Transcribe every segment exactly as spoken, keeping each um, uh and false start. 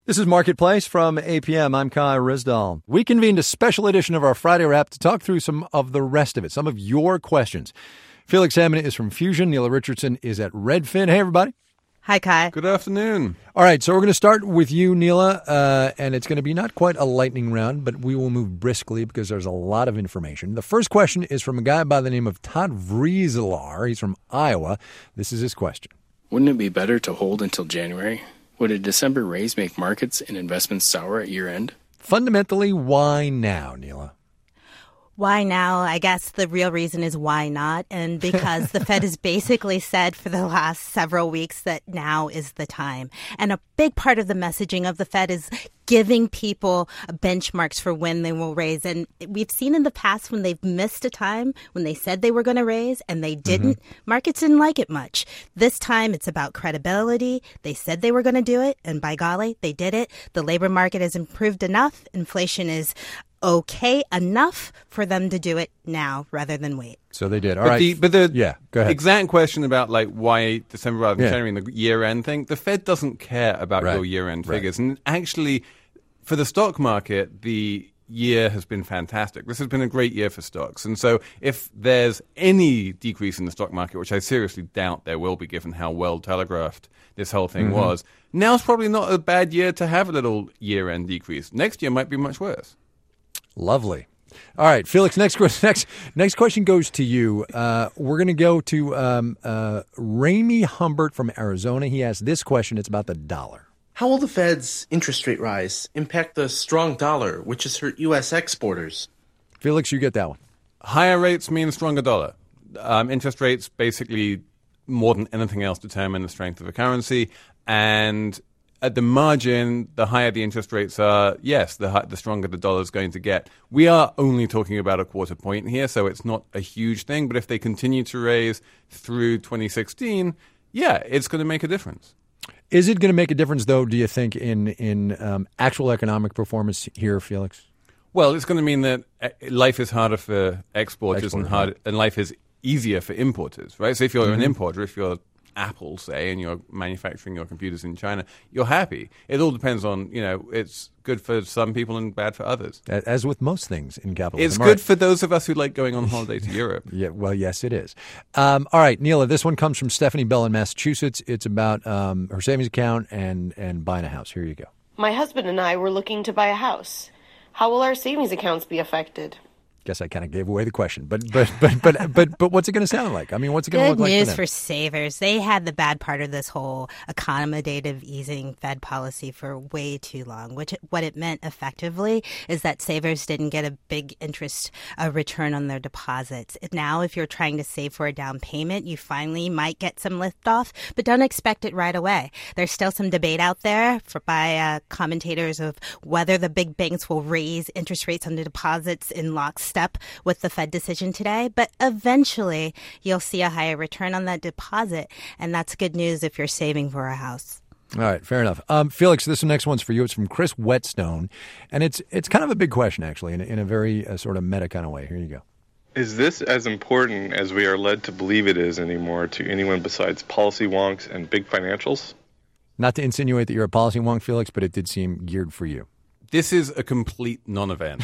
This is Marketplace from A P M. I'm Kai Rizdal. We convened a special edition of our Friday Wrap to talk through some of the rest of it, some of your questions. Felix Salmon is from Fusion. Neela Richardson is at Redfin. Hey, everybody. Hi, Kai. Good afternoon. All right, so we're going to start with you, Neela, uh, and it's going to be not quite a lightning round, but we will move briskly because there's a lot of information. The first question is from a guy by the name of Todd Vrieselar. He's from Iowa. This is his question. Wouldn't it be better to hold until January? Would a December raise make markets and investments sour at year-end? Fundamentally, why now, Neela? Why now? I guess the real reason is why not. And because the Fed has basically said for the last several weeks that now is the time. And a big part of the messaging of the Fed is giving people benchmarks for when they will raise. And we've seen in the past when they've missed a time, when they said they were going to raise and they didn't, mm-hmm. markets didn't like it much. This time it's about credibility. They said they were going to do it, and by golly, they did it. The labor market has improved enough. Inflation is okay enough for them to do it now rather than wait. So they did. All but right. The, but the yeah, go ahead. exact question about like why December rather than yeah. January and the year-end thing, the Fed doesn't care about right. your year-end right. figures. And actually, for the stock market, the year has been fantastic. This has been a great year for stocks. And so if there's any decrease in the stock market, which I seriously doubt there will be given how well telegraphed this whole thing mm-hmm. was, now's probably not a bad year to have a little year-end decrease. Next year might be much worse. Lovely. All right, Felix, next question, next, next question goes to you. Uh, we're going to go to um, uh, Ramey Humbert from Arizona. He asked this question. It's about the dollar. How will the Fed's interest rate rise impact the strong dollar, which has hurt U S exporters? Felix, you get that one. Higher rates mean stronger dollar. Um, interest rates basically, more than anything else, determine the strength of a currency. And at the margin, the higher the interest rates are, yes, the high, the stronger the dollar is going to get. We are only talking about a quarter point here, so it's not a huge thing. But if they continue to raise through twenty sixteen, yeah, it's going to make a difference. Is it going to make a difference, though, do you think, in, in um, actual economic performance here, Felix? Well, it's going to mean that life is harder for exporters Export, and, hard, right. and life is easier for importers, right? So if you're mm-hmm. an importer, if you're Apple, say, and you're manufacturing your computers in China, you're happy. It all depends on, you know, it's good for some people and bad for others. As with most things in capitalism. It's good right. for those of us who like going on holiday to Europe. Yeah, well, yes, it is. Um, all right, Neela, this one comes from Stephanie Bell in Massachusetts. It's about um, her savings account and, and buying a house. Here you go. My husband and I were looking to buy a house. How will our savings accounts be affected? Guess I kind of gave away the question, but but but but but but what's it going to sound like? I mean, what's it going to look like? Good news for, for savers. They had the bad part of this whole accommodative easing Fed policy for way too long. Which what it meant effectively is that savers didn't get a big interest uh, return on their deposits. Now, if you're trying to save for a down payment, you finally might get some liftoff, but don't expect it right away. There's still some debate out there for by uh, commentators of whether the big banks will raise interest rates on the deposits in lockstep with the Fed decision today, but eventually you'll see a higher return on that deposit, and that's good news if you're saving for a house. All right, fair enough. Um, Felix, this next one's for you. It's from Chris Whetstone, and it's it's kind of a big question, actually, in a, in a very uh, sort of meta kind of way. Here you go. Is this as important as we are led to believe it is anymore to anyone besides policy wonks and big financials? Not to insinuate that you're a policy wonk, Felix, but it did seem geared for you. This is a complete non-event.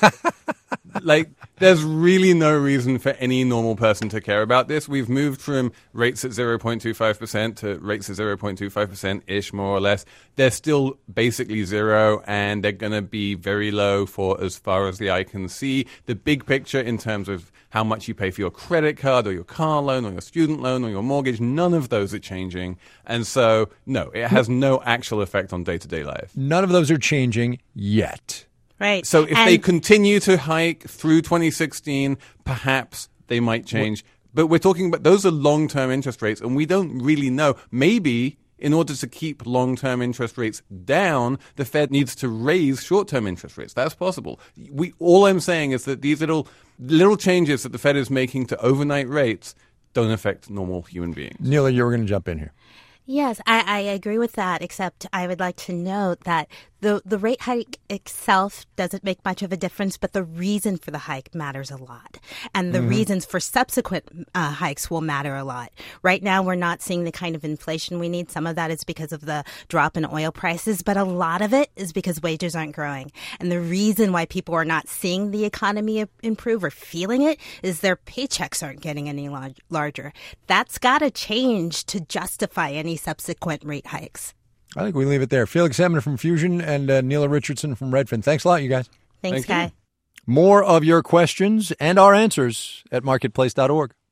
Like, there's really no reason for any normal person to care about this. We've moved from rates at zero point two five percent to rates at zero point two five percent-ish, more or less. They're still basically zero, and they're going to be very low for as far as the eye can see. The big picture in terms of how much you pay for your credit card or your car loan or your student loan or your mortgage, none of those are changing. And so, no, it has no actual effect on day-to-day life. None of those are changing yet. Right. So if and they continue to hike through twenty sixteen, perhaps they might change. But we're talking about those are long-term interest rates, and we don't really know. Maybe in order to keep long-term interest rates down, the Fed needs to raise short-term interest rates. That's possible. We all I'm saying is that these little little changes that the Fed is making to overnight rates don't affect normal human beings. Neela, you were going to jump in here. Yes, I, I agree with that, except I would like to note that the the rate hike itself doesn't make much of a difference, but the reason for the hike matters a lot. And the mm-hmm. reasons for subsequent uh, hikes will matter a lot. Right now, we're not seeing the kind of inflation we need. Some of that is because of the drop in oil prices, but a lot of it is because wages aren't growing. And the reason why people are not seeing the economy improve or feeling it is their paychecks aren't getting any lar- larger. That's got to change to justify any subsequent rate hikes. I think we leave it there. Felix Salmon from Fusion and uh, Neela Richardson from Redfin. Thanks a lot, you guys. Thanks, Thank Guy. You. More of your questions and our answers at marketplace dot org.